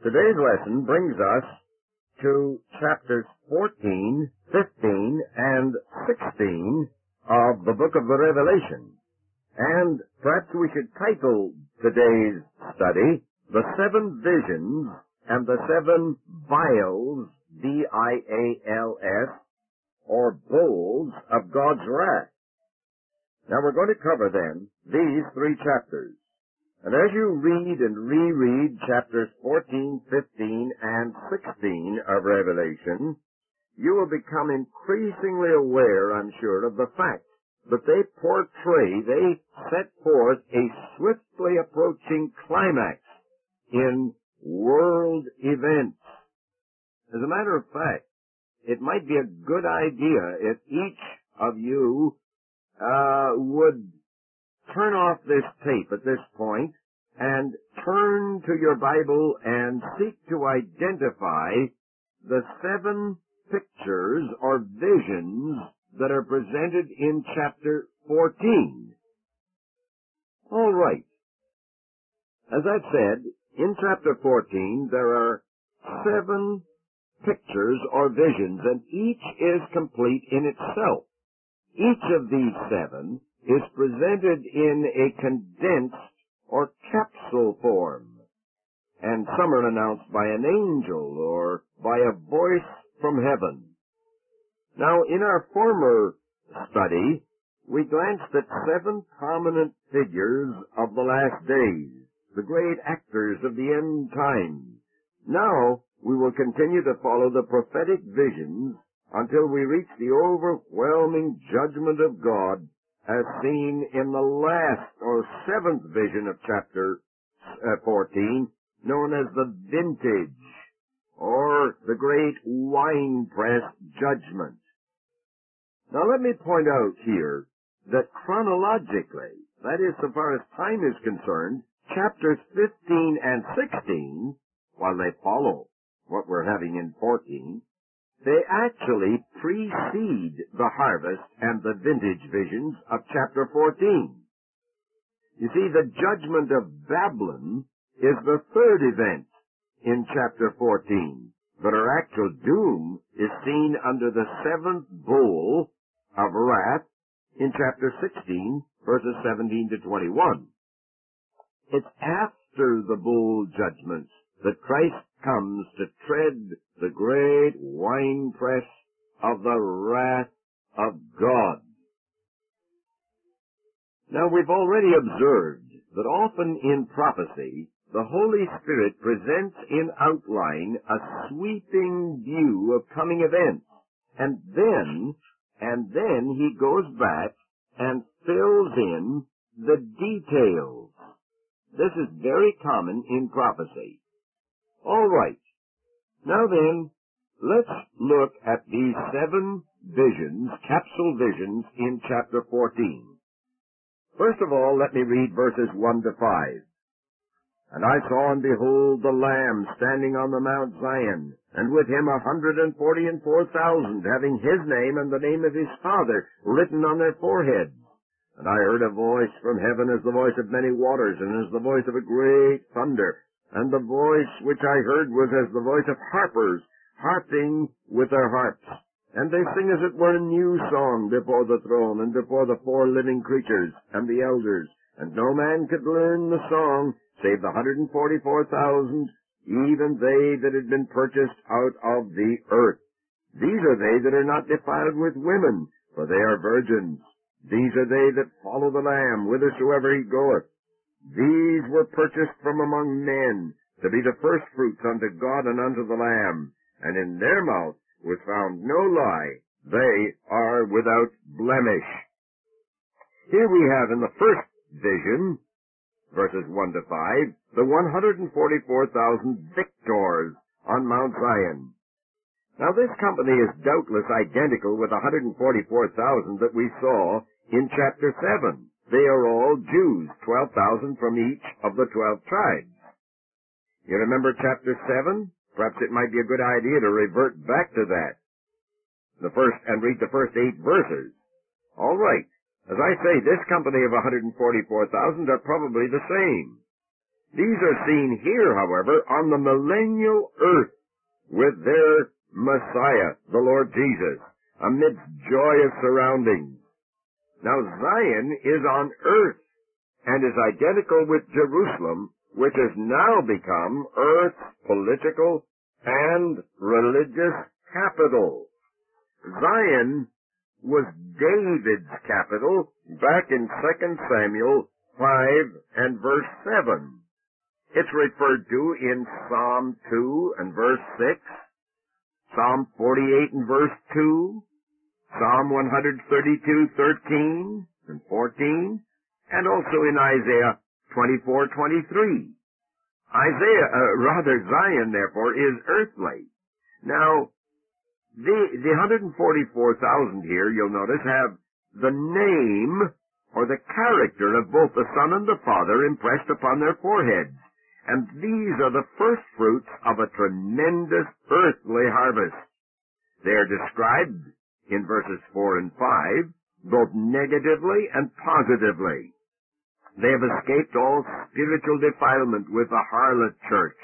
Today's lesson brings us to chapters 14, 15, and 16 of the book of the Revelation. And perhaps we should title today's study, The Seven Visions and the Seven Vials, V-I-A-L-S, or Bowls of God's Wrath. Now we're going to cover then these three chapters. And as you read and reread chapters 14, 15, and 16 of Revelation, you will become increasingly aware, I'm sure, of the fact that they set forth a swiftly approaching climax in world events. As a matter of fact, it might be a good idea if each of you would turn off this tape at this point and turn to your Bible and seek to identify the seven pictures or visions that are presented in chapter 14. All right. As I've said, in chapter 14 there are seven pictures or visions, and each is complete in itself. Each of these seven is presented in a condensed or capsule form, and some are announced by an angel or by a voice from heaven. Now, in our former study, we glanced at seven prominent figures of the last days, the great actors of the end times. Now, we will continue to follow the prophetic visions until we reach the overwhelming judgment of God as seen in the last or seventh vision of chapter 14, known as the vintage, or the great winepress judgment. Now let me point out here that chronologically, that is, so far as time is concerned, chapters 15 and 16, while they follow what we're having in 14, they actually precede the harvest and the vintage visions of chapter 14. You see, the judgment of Babylon is the third event in chapter 14, but her actual doom is seen under the seventh bowl of wrath in chapter 16, verses 17 to 21. It's after the bowl judgments that Christ comes to tread the great winepress of the wrath of God. Now, we've already observed that often in prophecy, the Holy Spirit presents in outline a sweeping view of coming events, and then he goes back and fills in the details. This is very common in prophecy. All right. Now then, let's look at these seven visions, capsule visions, in chapter 14. First of all, let me read verses 1 to 5. And I saw, and behold, the Lamb standing on the Mount Zion, and with him 144,000, having his name and the name of his Father written on their foreheads. And I heard a voice from heaven as the voice of many waters, and as the voice of a great thunder. And the voice which I heard was as the voice of harpers, harping with their harps. And they sing as it were a new song before the throne, and before the four living creatures, and the elders. And no man could learn the song, save the 144,000, even they that had been purchased out of the earth. These are they that are not defiled with women, for they are virgins. These are they that follow the Lamb, whithersoever he goeth. These were purchased from among men, to be the firstfruits unto God and unto the Lamb. And in their mouth was found no lie. They are without blemish. Here we have in the first vision, verses 1 to 5, the 144,000 victors on Mount Zion. Now this company is doubtless identical with the 144,000 that we saw in chapter 7. They are all Jews, 12,000 from each of the 12 tribes. You remember chapter 7? Perhaps it might be a good idea to revert back to that. And read the first 8 verses. All right. As I say, this company of 144,000 are probably the same. These are seen here, however, on the millennial earth with their Messiah, the Lord Jesus, amidst joyous surroundings. Now Zion is on earth and is identical with Jerusalem, which has now become earth's political and religious capital. Zion was David's capital back in 2 Samuel 5 and verse 7. It's referred to in Psalm 2 and verse 6, Psalm 48 and verse 2, Psalm 132:13 and 14, and also in Isaiah 24:23. Zion, therefore, is earthly. Now, the 144,000 here, you'll notice, have the name or the character of both the Son and the Father impressed upon their foreheads. And these are the first fruits of a tremendous earthly harvest. They are described in verses 4 and 5, both negatively and positively. They have escaped all spiritual defilement with the harlot church.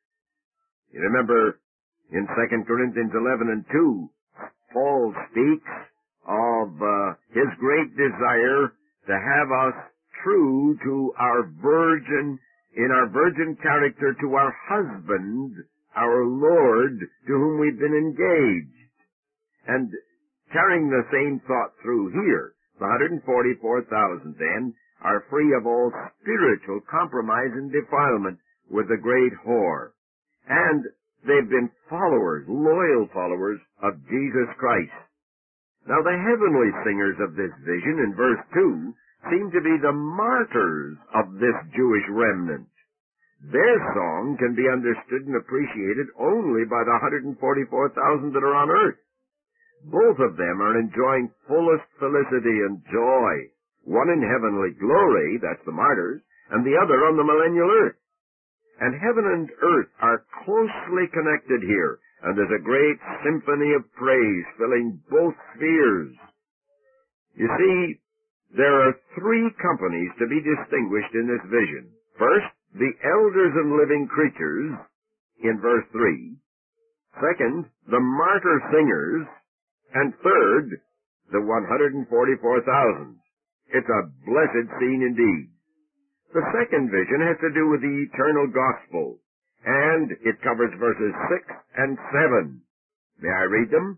You remember in 2 Corinthians 11 and 2, Paul speaks of his great desire to have us true to our virgin, in our virgin character to our husband, our Lord, to whom we've been engaged. And carrying the same thought through here, the 144,000 then are free of all spiritual compromise and defilement with the great whore. And they've been followers, loyal followers of Jesus Christ. Now the heavenly singers of this vision in verse 2 seem to be the martyrs of this Jewish remnant. Their song can be understood and appreciated only by the 144,000 that are on earth. Both of them are enjoying fullest felicity and joy, one in heavenly glory, that's the martyrs, and the other on the millennial earth. And heaven and earth are closely connected here, and there's a great symphony of praise filling both spheres. You see, there are three companies to be distinguished in this vision. First, the elders and living creatures, in verse 3. Second, the martyr singers. And third, the 144,000. It's a blessed scene indeed. The second vision has to do with the eternal gospel, and it covers verses 6 and 7. May I read them?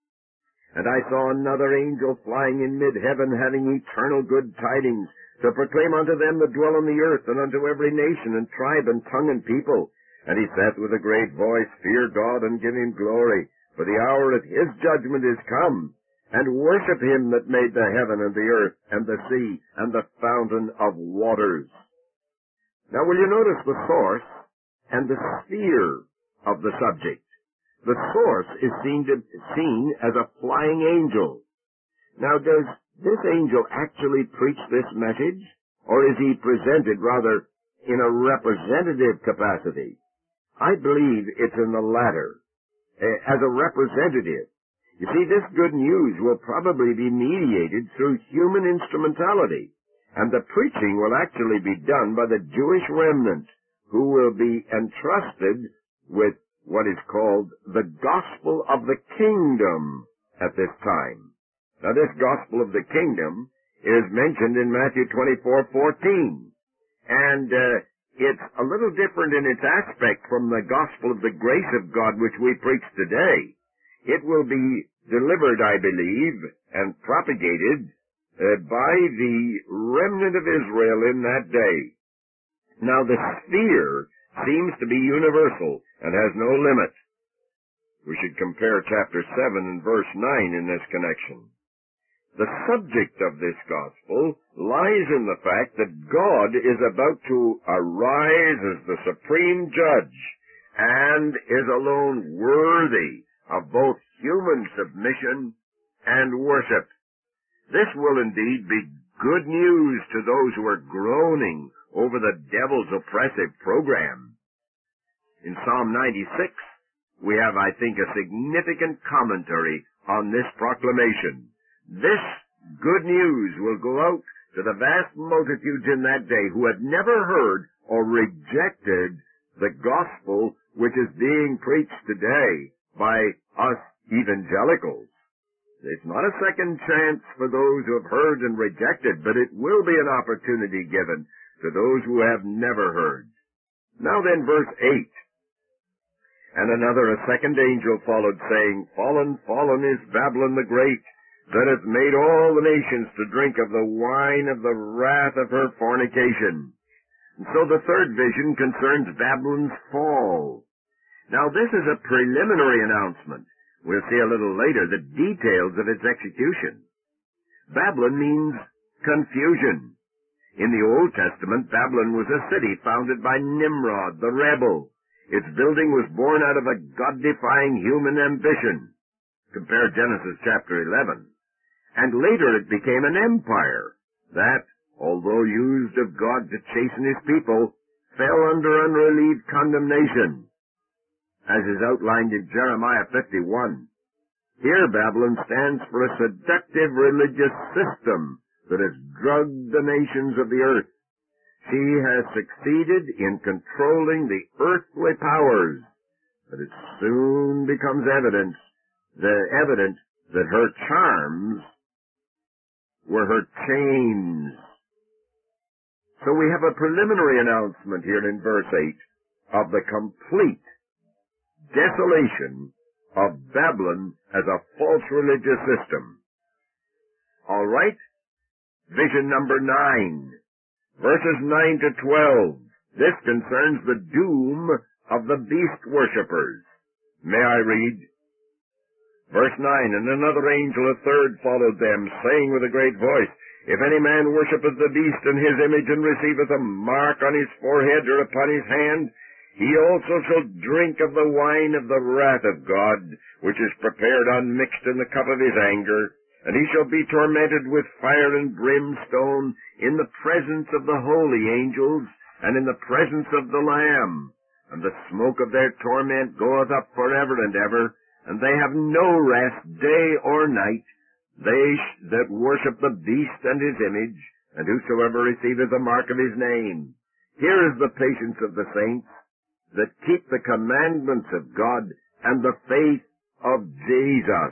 And I saw another angel flying in mid-heaven, having eternal good tidings, to proclaim unto them that dwell on the earth, and unto every nation, and tribe, and tongue, and people. And he saith with a great voice, Fear God, and give him glory, for the hour of his judgment is come, and worship him that made the heaven, and the earth, and the sea, and the fountain of waters. Now will you notice the source and the sphere of the subject? The source is seen as a flying angel. Now, does this angel actually preach this message, or is he presented rather in a representative capacity? I believe it's in the latter, as a representative. You see, this good news will probably be mediated through human instrumentality, and the preaching will actually be done by the Jewish remnant, who will be entrusted with what is called the gospel of the kingdom at this time. Now, this gospel of the kingdom is mentioned in Matthew 24:14, and it's a little different in its aspect from the gospel of the grace of God which we preach today. It will be delivered, I believe, and propagated by the remnant of Israel in that day. Now, the sphere seems to be universal and has no limit. We should compare chapter 7 and verse 9 in this connection. The subject of this gospel lies in the fact that God is about to arise as the supreme judge and is alone worthy of both human submission and worship. This will indeed be good news to those who are groaning over the devil's oppressive program. In Psalm 96, we have, I think, a significant commentary on this proclamation. This good news will go out to the vast multitudes in that day who had never heard or rejected the gospel which is being preached today by us evangelicals. It's not a second chance for those who have heard and rejected, but it will be an opportunity given to those who have never heard. Now then, verse 8. And a second angel followed, saying, Fallen, fallen is Babylon the Great, that hath made all the nations to drink of the wine of the wrath of her fornication. And so the third vision concerns Babylon's fall. Now this is a preliminary announcement. We'll see a little later the details of its execution. Babylon means confusion. In the Old Testament, Babylon was a city founded by Nimrod, the rebel. Its building was born out of a God-defying human ambition. Compare Genesis chapter 11. And later it became an empire that, although used of God to chasten his people, fell under unrelieved condemnation, as is outlined in Jeremiah 51. Here Babylon stands for a seductive religious system that has drugged the nations of the earth. She has succeeded in controlling the earthly powers, but it soon becomes evident that her charms were her chains. So we have a preliminary announcement here in verse 8 of the complete desolation of Babylon as a false religious system. All right? Vision number 9. Verses 9 to 12. This concerns the doom of the beast worshippers. May I read? Verse 9, And another angel, a third, followed them, saying with a great voice, If any man worshippeth the beast and his image, and receiveth a mark on his forehead or upon his hand, he also shall drink of the wine of the wrath of God, which is prepared unmixed in the cup of his anger, and he shall be tormented with fire and brimstone in the presence of the holy angels, and in the presence of the Lamb. And the smoke of their torment goeth up forever and ever, and they have no rest day or night, they that worship the beast and his image, and whosoever receiveth the mark of his name. Here is the patience of the saints, that keep the commandments of God and the faith of Jesus.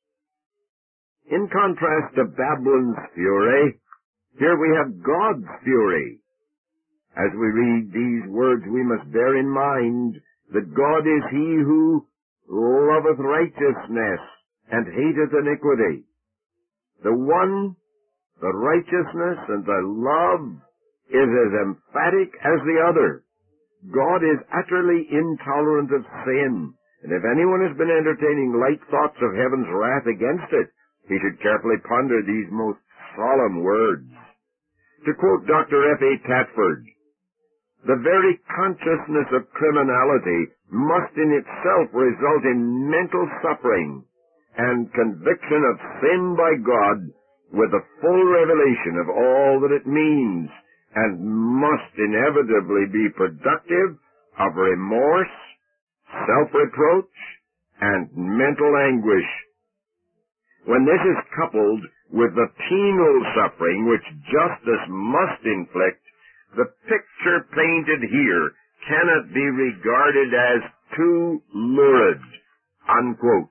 In contrast to Babylon's fury, here we have God's fury. As we read these words, we must bear in mind that God is he who loveth righteousness and hateth iniquity. The one, the righteousness and the love, is as emphatic as the other. God is utterly intolerant of sin, and if anyone has been entertaining light thoughts of heaven's wrath against it, he should carefully ponder these most solemn words. To quote Dr. F. A. Tatford, the very consciousness of criminality must in itself result in mental suffering and conviction of sin by God with a full revelation of all that it means, and must inevitably be productive of remorse, self-reproach, and mental anguish. When this is coupled with the penal suffering which justice must inflict, the picture painted here cannot be regarded as too lurid, unquote.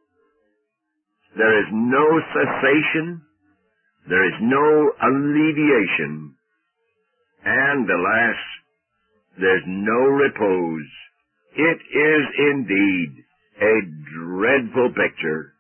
There is no cessation, there is no alleviation, and, alas, there's no repose. It is indeed a dreadful picture.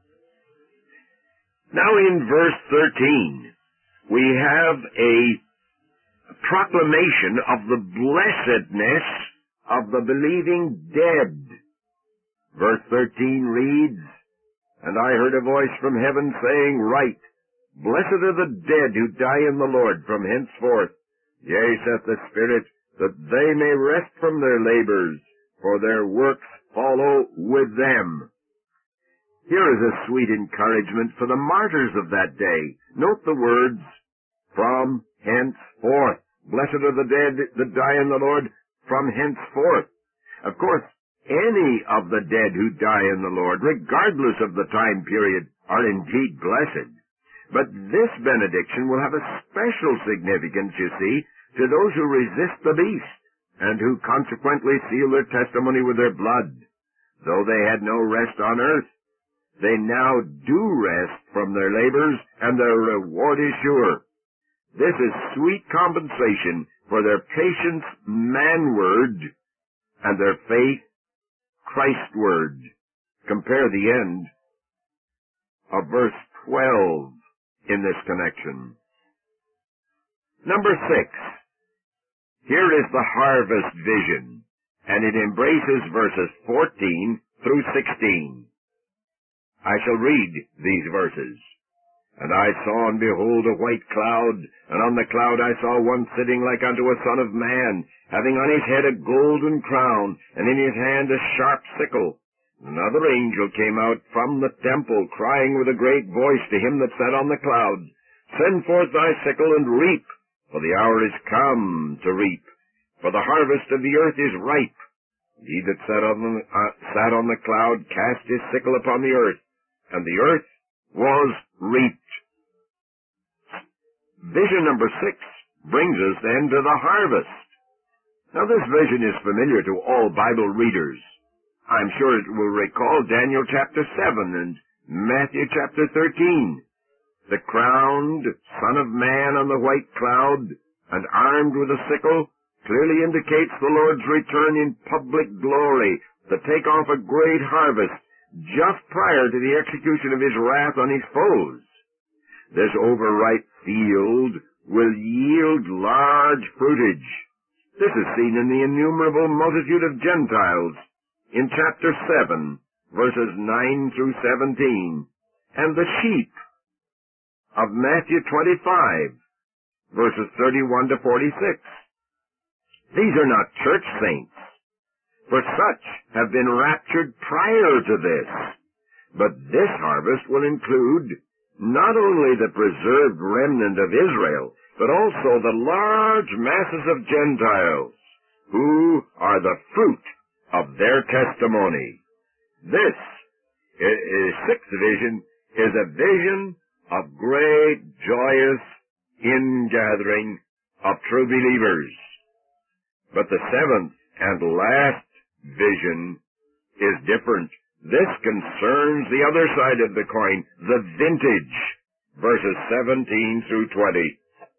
Now in verse 13, we have a proclamation of the blessedness of the believing dead. Verse 13 reads, And I heard a voice from heaven saying, Write, Blessed are the dead who die in the Lord from henceforth. Yea, saith the Spirit, that they may rest from their labors, for their works follow with them. Here is a sweet encouragement for the martyrs of that day. Note the words, from henceforth. Blessed are the dead that die in the Lord from henceforth. Of course, any of the dead who die in the Lord, regardless of the time period, are indeed blessed. But this benediction will have a special significance, you see, to those who resist the beast, and who consequently seal their testimony with their blood. Though they had no rest on earth, they now do rest from their labors, and their reward is sure. This is sweet compensation for their patience manward, and their faith Christward. Compare the end of verse 12 in this connection. Number 6. Here is the harvest vision, and it embraces verses 14 through 16. I shall read these verses. And I saw, and behold, a white cloud, and on the cloud I saw one sitting like unto a son of man, having on his head a golden crown, and in his hand a sharp sickle. Another angel came out from the temple, crying with a great voice to him that sat on the cloud, Send forth thy sickle, and reap, for the hour is come to reap. For the harvest of the earth is ripe. And he that sat on the cloud cast his sickle upon the earth, and the earth was reaped. Vision number 6 brings us then to the harvest. Now this vision is familiar to all Bible readers. I'm sure it will recall Daniel chapter 7 and Matthew chapter 13. The crowned Son of Man on the white cloud and armed with a sickle clearly indicates the Lord's return in public glory to take off a great harvest just prior to the execution of his wrath on his foes. This overripe field will yield large fruitage. This is seen in the innumerable multitude of Gentiles in chapter 7, verses 9 through 17, and the sheep of Matthew 25, verses 31 to 46. These are not church saints, for such have been raptured prior to this. But this harvest will include not only the preserved remnant of Israel, but also the large masses of Gentiles, who are the fruit of their testimony. This sixth vision is a vision of great, joyous ingathering of true believers. But the seventh and last vision is different. This concerns the other side of the coin, the vintage, verses 17 through 20.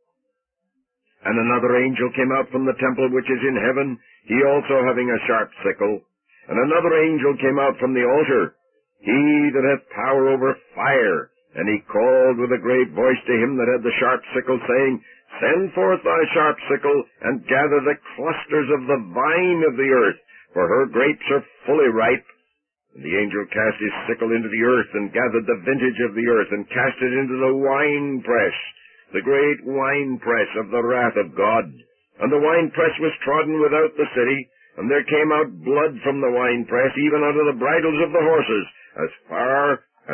And another angel came out from the temple which is in heaven, he also having a sharp sickle. And another angel came out from the altar, he that hath power over fire. And he called with a great voice to him that had the sharp sickle, saying, Send forth thy sharp sickle, and gather the clusters of the vine of the earth, for her grapes are fully ripe. And the angel cast his sickle into the earth, and gathered the vintage of the earth, and cast it into the winepress, the great winepress of the wrath of God. And the winepress was trodden without the city, and there came out blood from the winepress, even unto the bridles of the horses, as far as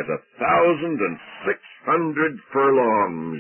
1,600 furlongs.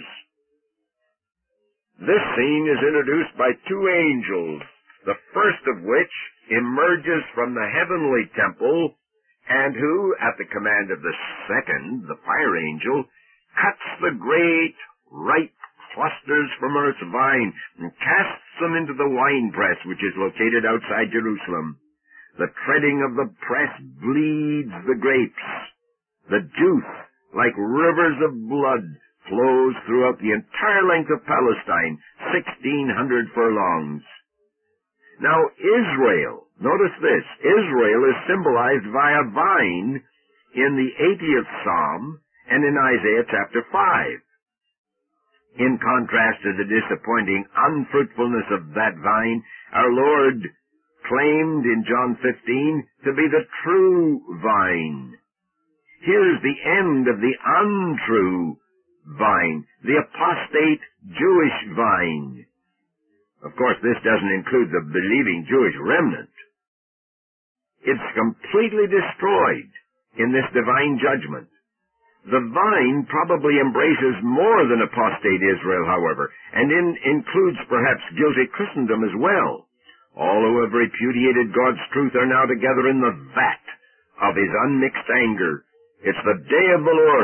This scene is introduced by two angels, the first of which emerges from the heavenly temple, and who, at the command of the second, the fire angel, cuts the great, ripe clusters from earth's vine and casts them into the winepress, which is located outside Jerusalem. The treading of the press bleeds the grapes. The juice, like rivers of blood, flows throughout the entire length of Palestine, 1,600 furlongs. Now Israel, notice this, Israel is symbolized by a vine in the 80th Psalm and in Isaiah chapter 5. In contrast to the disappointing unfruitfulness of that vine, our Lord claimed in John 15 to be the true vine. Here's the end of the untrue vine, the apostate Jewish vine. Of course, this doesn't include the believing Jewish remnant. It's completely destroyed in this divine judgment. The vine probably embraces more than apostate Israel, however, and includes perhaps guilty Christendom as well. All who have repudiated God's truth are now together in the vat of his unmixed anger. It's the day of the Lord,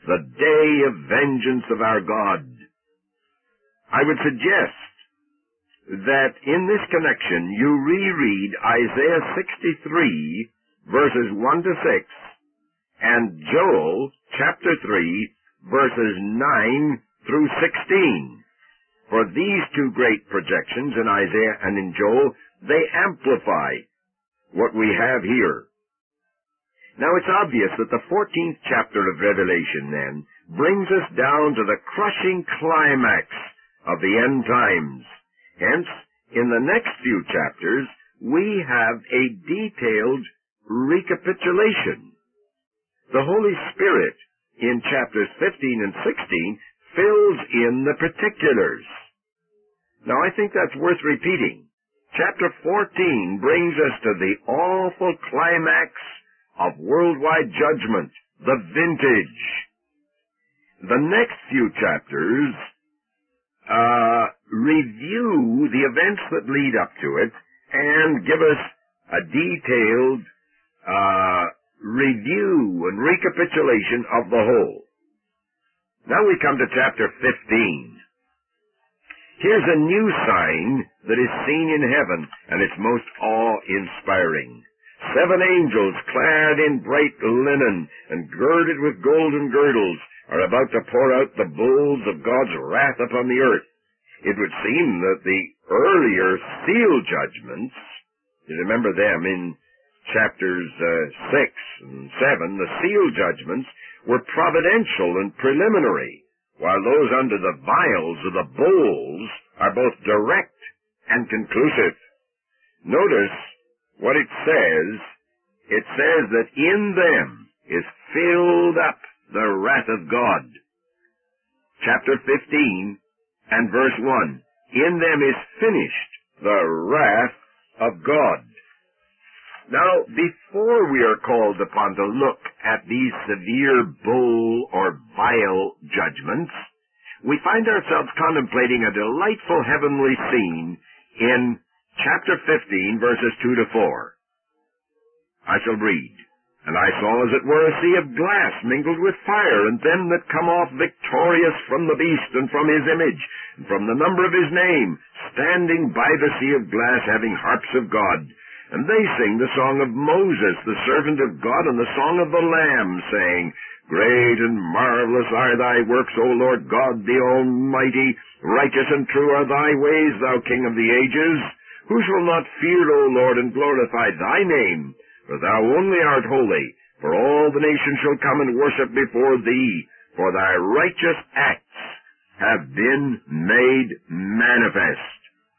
the day of vengeance of our God. I would suggest that in this connection you reread Isaiah 63, verses 1 to 6, and Joel chapter 3, verses 9 through 16. For these two great projections in Isaiah and in Joel, they amplify what we have here. Now it's obvious that the 14th chapter of Revelation then brings us down to the crushing climax of the end times. Hence, in the next few chapters, we have a detailed recapitulation. The Holy Spirit in chapters 15 and 16 fills in the particulars. Now I think that's worth repeating. Chapter 14 brings us to the awful climax of worldwide judgment, the vintage. The next few chapters review the events that lead up to it and give us a detailed review and recapitulation of the whole. Now we come to chapter 15. Here's a new sign that is seen in heaven, and it's most awe-inspiring. 7 angels clad in bright linen and girded with golden girdles are about to pour out the bowls of God's wrath upon the earth. It would seem that the earlier seal judgments, you remember them in chapters 6 and 7, the seal judgments were providential and preliminary, while those under the vials of the bowls are both direct and conclusive. Notice what it says. It says that in them is filled up the wrath of God. Chapter 15 and verse 1. In them is finished the wrath of God. Now, before we are called upon to look at these severe bowl or vial judgments, we find ourselves contemplating a delightful heavenly scene in chapter 15, verses 2 to 4. I shall read. And I saw as it were a sea of glass mingled with fire, and them that come off victorious from the beast and from his image, and from the number of his name, standing by the sea of glass, having harps of God. And they sing the song of Moses, the servant of God, and the song of the Lamb, saying, Great and marvelous are thy works, O Lord God the Almighty. Righteous and true are thy ways, thou King of the ages. Who shall not fear, O Lord, and glorify thy name? For thou only art holy, for all the nations shall come and worship before thee, for thy righteous acts have been made manifest.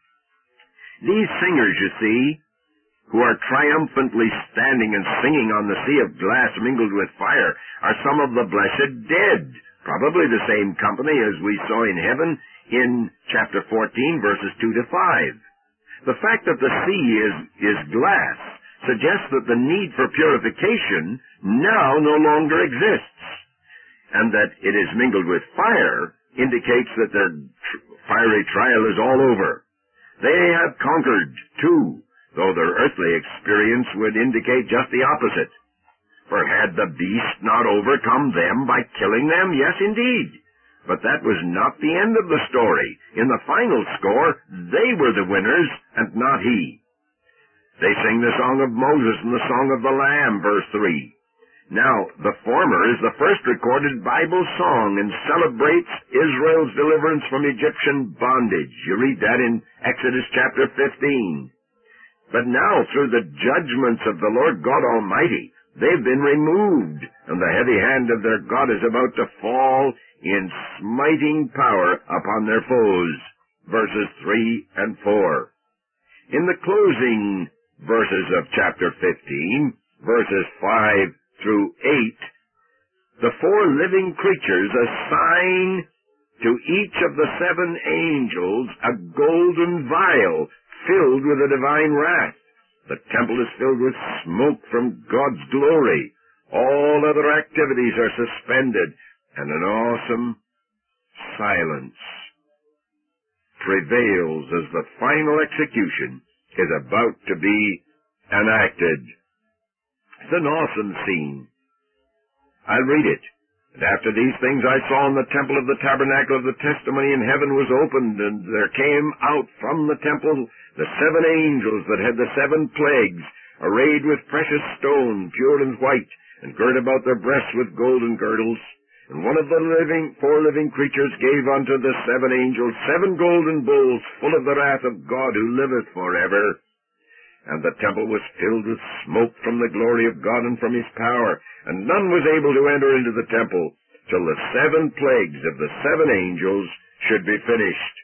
These singers, you see, who are triumphantly standing and singing on the sea of glass mingled with fire, are some of the blessed dead, probably the same company as we saw in heaven in chapter 14, verses 2 to 5. The fact that the sea is glass suggests that the need for purification now no longer exists, and that it is mingled with fire indicates that their fiery trial is all over. They have conquered, too, though their earthly experience would indicate just the opposite. For had the beast not overcome them by killing them? Yes, indeed. But that was not the end of the story. In the final score, they were the winners, and not he. They sing the song of Moses and the song of the Lamb, verse 3. Now, the former is the first recorded Bible song and celebrates Israel's deliverance from Egyptian bondage. You read that in Exodus chapter 15. But now, through the judgments of the Lord God Almighty, they've been removed, and the heavy hand of their God is about to fall in smiting power upon their foes. Verses 3 and 4. In the closing verses of chapter 15, verses 5 through 8, the 4 living creatures assign to each of the 7 angels a golden vial filled with the divine wrath. The temple is filled with smoke from God's glory. All other activities are suspended, and an awesome silence prevails as the final execution is about to be enacted. It's an awesome scene. I'll read it. And after these things I saw in the temple of the tabernacle of the testimony in heaven was opened, and there came out from the temple the 7 angels that had the 7 plagues, arrayed with precious stone, pure and white, and girt about their breasts with golden girdles. And one of the 4 living creatures gave unto the 7 angels 7 golden bowls full of the wrath of God who liveth forever. And the temple was filled with smoke from the glory of God and from his power, and none was able to enter into the temple till the 7 plagues of the 7 angels should be finished.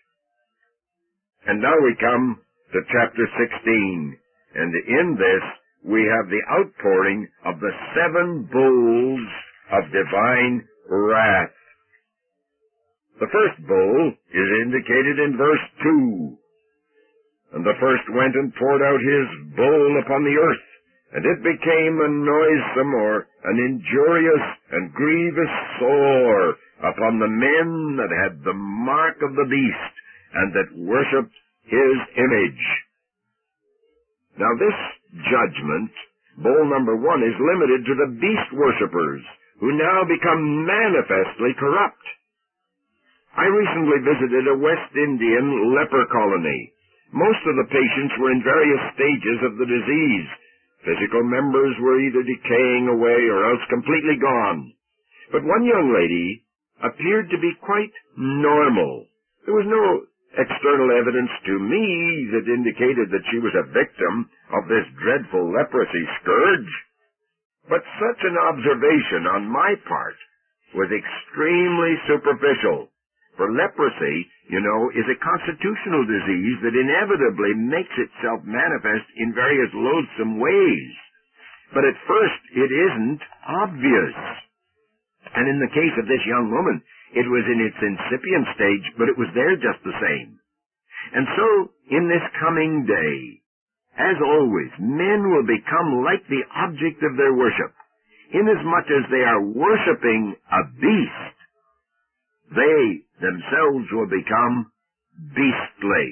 And now we come to chapter 16, and in this we have the outpouring of the 7 bowls of divine wrath. The first bowl is indicated in verse 2. And the first went and poured out his bowl upon the earth, and it became a noisome or an injurious and grievous sore upon the men that had the mark of the beast, and that worshipped his image. Now this judgment, bowl number 1, is limited to the beast worshippers, who now become manifestly corrupt. I recently visited a West Indian leper colony. Most of the patients were in various stages of the disease. Physical members were either decaying away or else completely gone. But one young lady appeared to be quite normal. There was no external evidence to me that indicated that she was a victim of this dreadful leprosy scourge. But such an observation on my part was extremely superficial. For leprosy, you know, is a constitutional disease that inevitably makes itself manifest in various loathsome ways. But at first, it isn't obvious. And in the case of this young woman, it was in its incipient stage, but it was there just the same. And so, in this coming day, as always, men will become like the object of their worship, inasmuch as they are worshiping a beast. They themselves will become beastly.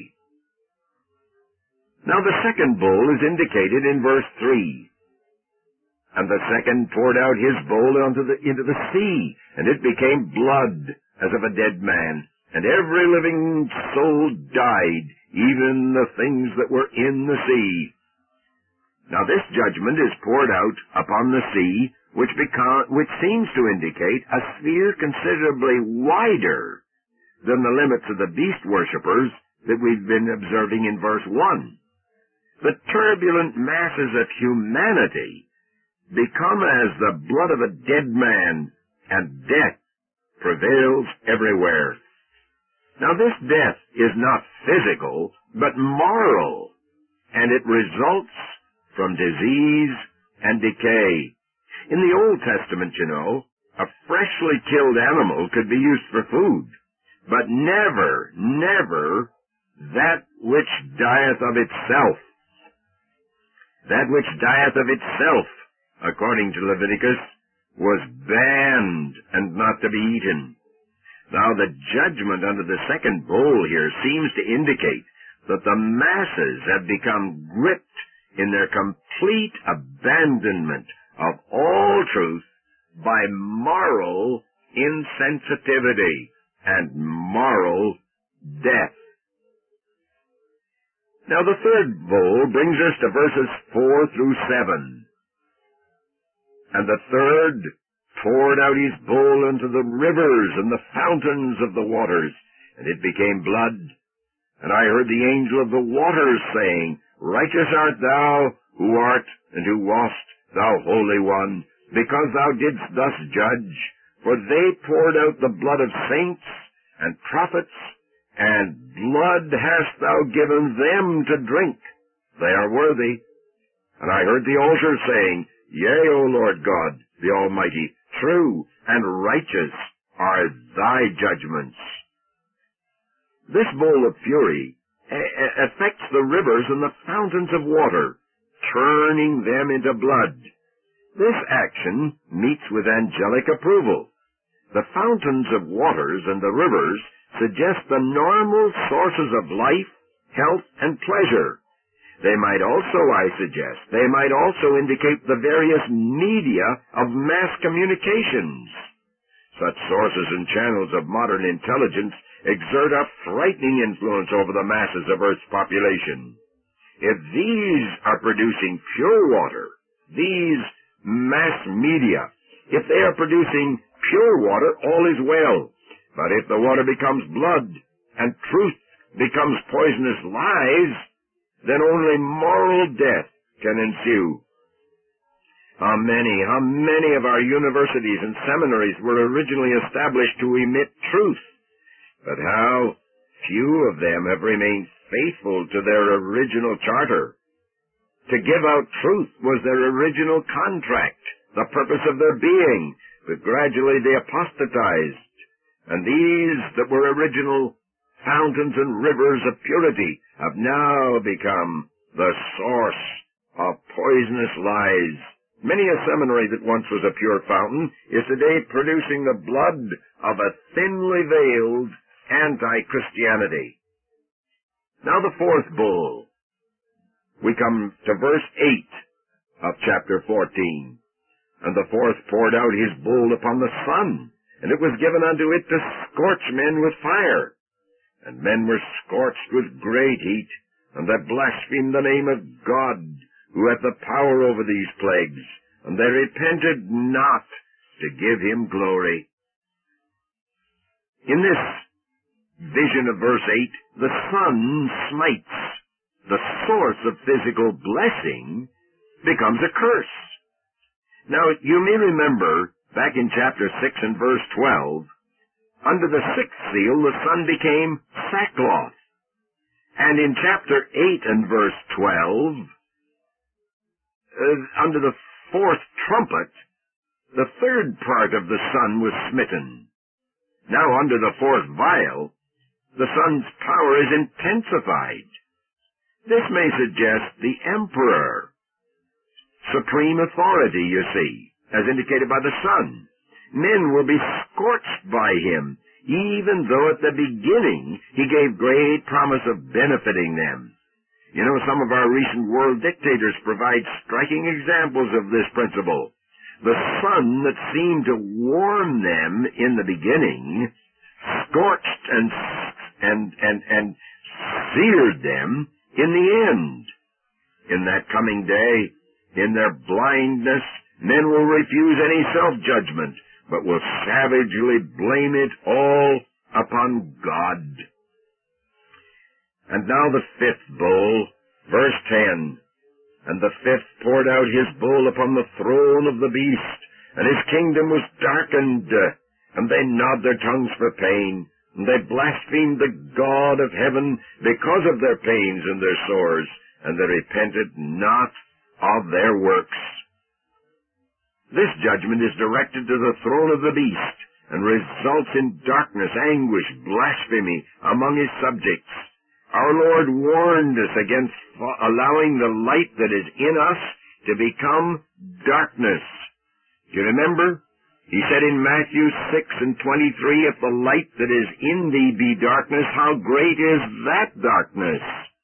Now the second bowl is indicated in verse 3. And the second poured out his bowl into the sea, and it became blood as of a dead man, and every living soul died, even the things that were in the sea. Now this judgment is poured out upon the sea, which seems to indicate a sphere considerably wider than the limits of the beast worshippers that we've been observing in verse 1. The turbulent masses of humanity become as the blood of a dead man, and death prevails everywhere. Now this death is not physical, but moral, and it results from disease and decay. In the Old Testament, you know, a freshly killed animal could be used for food, but never, never that which dieth of itself. That which dieth of itself, according to Leviticus, was banned and not to be eaten. Now the judgment under the second bowl here seems to indicate that the masses have become gripped in their complete abandonment of all truth by moral insensitivity and moral death. Now the third bowl brings us to verses 4 through 7. And the third poured out his bowl into the rivers and the fountains of the waters, and it became blood. And I heard the angel of the waters saying, Righteous art thou, who art and who wast, thou Holy One, because thou didst thus judge. For they poured out the blood of saints and prophets, and blood hast thou given them to drink. They are worthy. And I heard the altar saying, Yea, O Lord God, the Almighty, true and righteous are thy judgments. This bowl of fury affects the rivers and the fountains of water, turning them into blood. This action meets with angelic approval. The fountains of waters and the rivers suggest the normal sources of life, health, and pleasure. They might also indicate the various media of mass communications. Such sources and channels of modern intelligence exert a frightening influence over the masses of Earth's population. If these are producing pure water, these mass media, if they are producing pure water, all is well. But if the water becomes blood and truth becomes poisonous lies, then only moral death can ensue. How many of our universities and seminaries were originally established to emit truth, but how few of them have remained faithful to their original charter. To give out truth was their original contract, the purpose of their being, but gradually they apostatized, and these that were original fountains and rivers of purity have now become the source of poisonous lies. Many a seminary that once was a pure fountain is today producing the blood of a thinly veiled anti-Christianity. Now the fourth bull. We come to verse 8 of chapter 14. And the fourth poured out his bowl upon the sun, and it was given unto it to scorch men with fire. And men were scorched with great heat, and they blasphemed the name of God, who hath the power over these plagues, and they repented not to give him glory. In this vision of verse 8, the sun smites. The source of physical blessing becomes a curse. Now, you may remember, back in chapter 6 and verse 12, under the sixth seal, the sun became sackcloth. And in chapter 8 and verse 12, under the fourth trumpet, the third part of the sun was smitten. Now, under the fourth vial, the sun's power is intensified. This may suggest the emperor, supreme authority, you see, as indicated by the sun. Men will be scorched by him, even though at the beginning he gave great promise of benefiting them. You know, some of our recent world dictators provide striking examples of this principle. The sun that seemed to warm them in the beginning scorched and seared them in the end. In that coming day, in their blindness, men will refuse any self-judgment, but will savagely blame it all upon God. And now the fifth bowl, verse 10. And the fifth poured out his bowl upon the throne of the beast, and his kingdom was darkened, and they gnawed their tongues for pain, and they blasphemed the God of heaven because of their pains and their sores, and they repented not of their works. This judgment is directed to the throne of the beast, and results in darkness, anguish, blasphemy among his subjects. Our Lord warned us against allowing the light that is in us to become darkness. Do you remember? He said in Matthew 6 and 23, if the light that is in thee be darkness, how great is that darkness?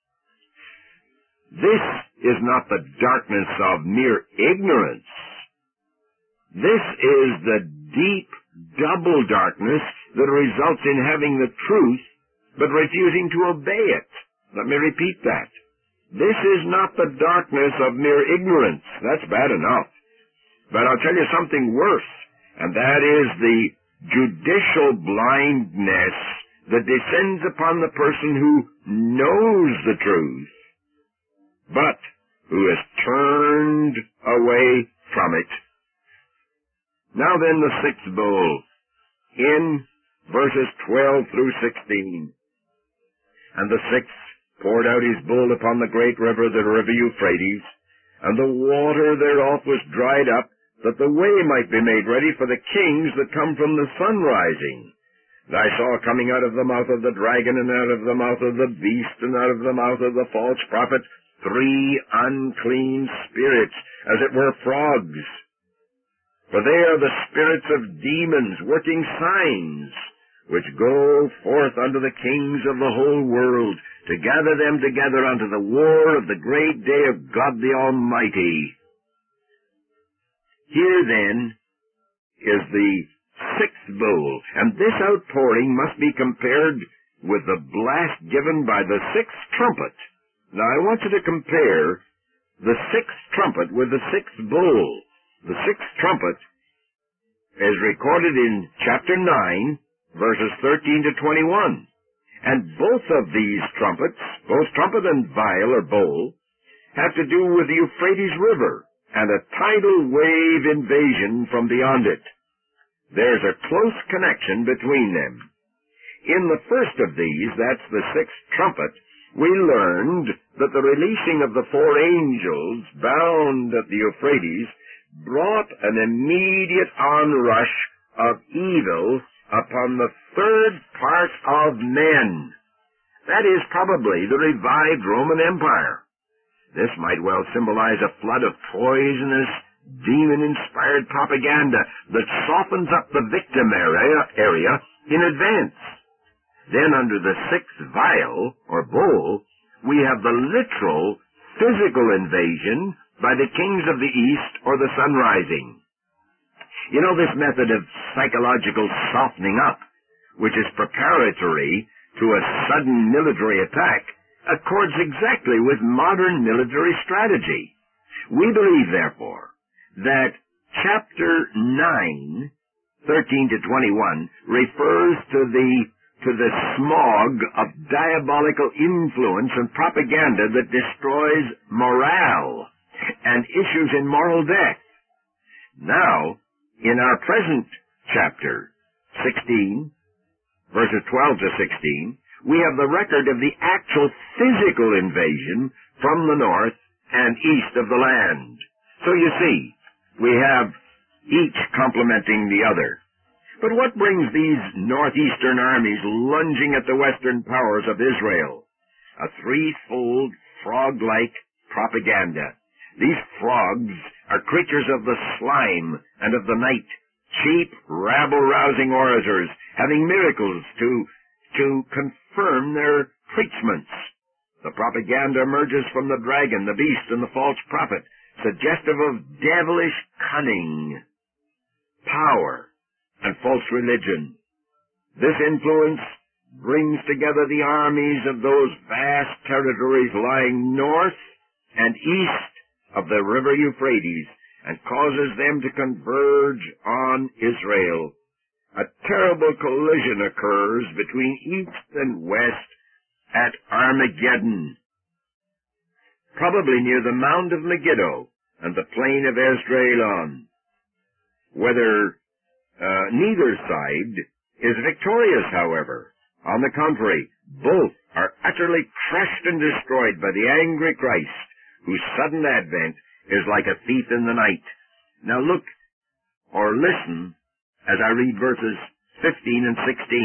This is not the darkness of mere ignorance. This is the deep, double darkness that results in having the truth, but refusing to obey it. Let me repeat that. This is not the darkness of mere ignorance. That's bad enough. But I'll tell you something worse, and that is the judicial blindness that descends upon the person who knows the truth, but who has turned away from it. Now then, the sixth bowl, in verses 12 through 16. And the sixth poured out his bowl upon the great river, the river Euphrates, and the water thereof was dried up, that the way might be made ready for the kings that come from the sun rising. And I saw coming out of the mouth of the dragon, and out of the mouth of the beast, and out of the mouth of the false prophet, 3 unclean spirits, as it were frogs. For they are the spirits of demons, working signs, which go forth unto the kings of the whole world, to gather them together unto the war of the great day of God the Almighty. Here then is the sixth bowl, and this outpouring must be compared with the blast given by the sixth trumpet. Now I want you to compare the sixth trumpet with the sixth bowl. The sixth trumpet is recorded in chapter 9, verses 13 to 21. And both of these trumpets, both trumpet and vial or bowl, have to do with the Euphrates River and a tidal wave invasion from beyond it. There's a close connection between them. In the first of these, that's the sixth trumpet, we learned that the releasing of the four angels bound at the Euphrates brought an immediate onrush of evil upon the third part of men. That is probably the revived Roman Empire. This might well symbolize a flood of poisonous, demon-inspired propaganda that softens up the victim area in advance. Then under the sixth vial, or bowl, we have the literal, physical invasion by the kings of the east or the sun rising. You know, this method of psychological softening up, which is preparatory to a sudden military attack, accords exactly with modern military strategy. We believe, therefore, that chapter 9, 13 to 21, refers to the smog of diabolical influence and propaganda that destroys morale and issues in moral death. Now, in our present chapter 16, verses 12 to 16, we have the record of the actual physical invasion from the north and east of the land. So you see, we have each complementing the other. But what brings these northeastern armies lunging at the western powers of Israel? A threefold frog-like propaganda. These frogs are creatures of the slime and of the night, cheap, rabble-rousing orators, having miracles to confirm their preachments. The propaganda emerges from the dragon, the beast, and the false prophet, suggestive of devilish cunning, power, and false religion. This influence brings together the armies of those vast territories lying north and east of the river Euphrates and causes them to converge on Israel. A terrible collision occurs between east and west at Armageddon, probably near the mound of Megiddo and the plain of Esdraelon. Whether neither side is victorious, however. On the contrary, both are utterly crushed and destroyed by the angry Christ, whose sudden advent is like a thief in the night. Now look, or listen, as I read verses 15 and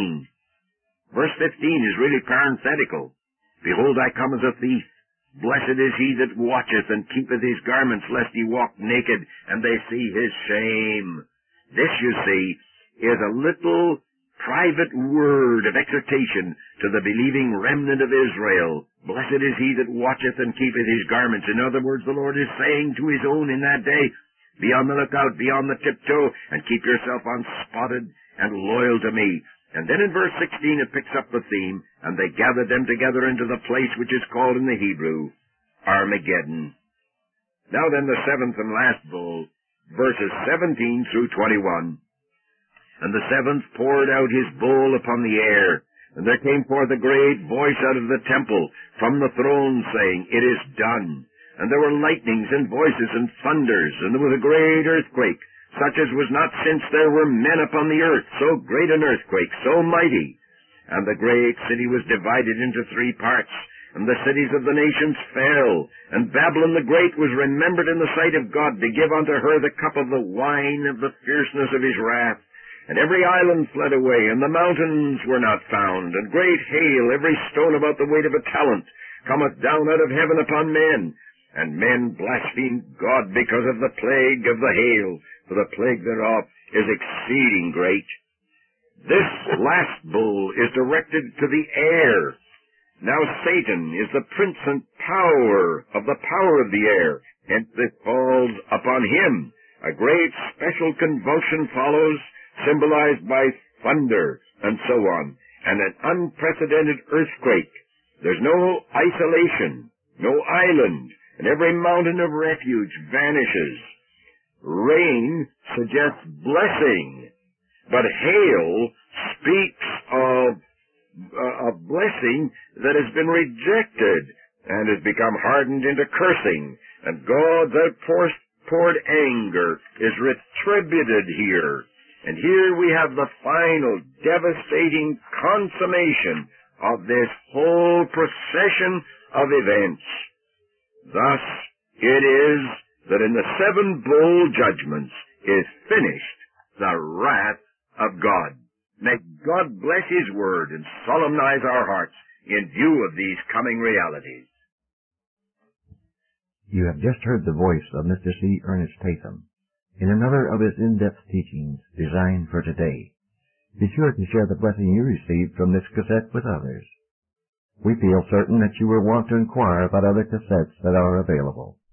16. Verse 15 is really parenthetical. Behold, I come as a thief. Blessed is he that watcheth and keepeth his garments, lest he walk naked, and they see his shame. This, you see, is a little private word of exhortation to the believing remnant of Israel. Blessed is he that watcheth and keepeth his garments. In other words, the Lord is saying to his own in that day, be on the lookout, be on the tiptoe, and keep yourself unspotted and loyal to me. And then in verse 16 it picks up the theme, and they gathered them together into the place which is called in the Hebrew Armageddon. Now then the seventh and last bowl, verses 17 through 21. And the seventh poured out his bowl upon the air, and there came forth a great voice out of the temple from the throne, saying, It is done. And there were lightnings and voices and thunders, and there was a great earthquake, such as was not since there were men upon the earth, so great an earthquake, so mighty. And the great city was divided into three parts, and the cities of the nations fell. And Babylon the great was remembered in the sight of God, to give unto her the cup of the wine of the fierceness of his wrath. And every island fled away, and the mountains were not found. And great hail, every stone about the weight of a talent, cometh down out of heaven upon men. And men blaspheme God because of the plague of the hail, for the plague thereof is exceeding great. This last bowl is directed to the air. Now Satan is the prince and power of the air, hence it falls upon him. A great special convulsion follows, symbolized by thunder and so on, and an unprecedented earthquake. There's no isolation, no island, and every mountain of refuge vanishes. Rain suggests blessing, but hail speaks of a blessing that has been rejected and has become hardened into cursing, and God's outpoured anger is retributed here. And here we have the final devastating consummation of this whole procession of events. Thus it is that in the 7 bowl judgments is finished the wrath of God. May God bless His Word and solemnize our hearts in view of these coming realities. You have just heard the voice of Mr. C. Ernest Tatham in another of his in-depth teachings designed for today. Be sure to share the blessing you received from this cassette with others. We feel certain that you will want to inquire about other cassettes that are available.